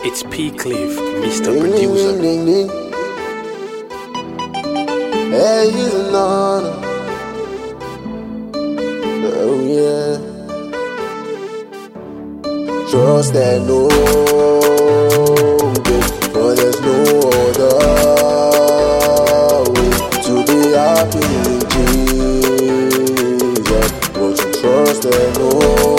It's P. Cliff, Mr. Producer. Ding, ding. Hey, he's an honor. Oh yeah. Trust and know, but there's no other way to be happy in Jesus. But you trust and know.